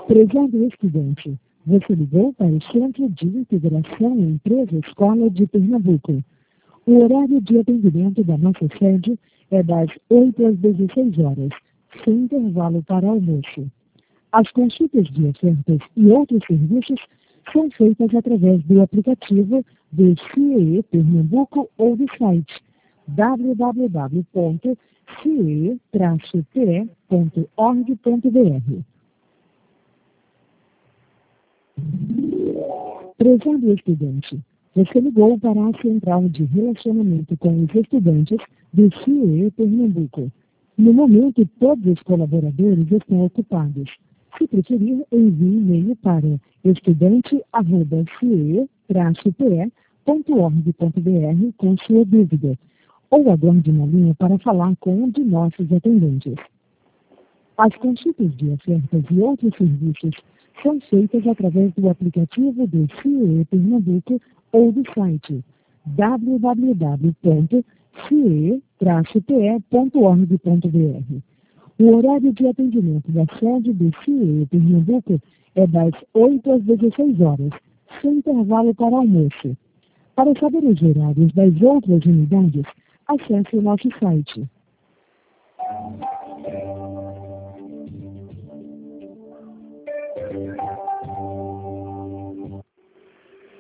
Prezado estudante, você ligou para o Centro de Integração Empresa Escola de Pernambuco. O horário de atendimento da nossa sede é das 8 às 16 horas, sem intervalo para almoço. As consultas de ofertas e outros serviços são feitas através do aplicativo do CIE Pernambuco ou do site www.cie-pe.org.br. Prezado estudante, você ligou para a Central de Relacionamento com os Estudantes do CIE Pernambuco. No momento, todos os colaboradores estão ocupados. Se preferir, envie e-mail para estudante@cie-pe.org.br com sua dúvida, ou aguarde na linha para falar com um de nossos atendentes. As consultas de ofertas e outros serviços são feitas através do aplicativo do CIE Pernambuco ou do site www.cie-pe.org.br. O horário de atendimento da sede do CIE Pernambuco é das 8 às 16 horas, sem intervalo para almoço. Para saber os horários das outras unidades, acesse o nosso site.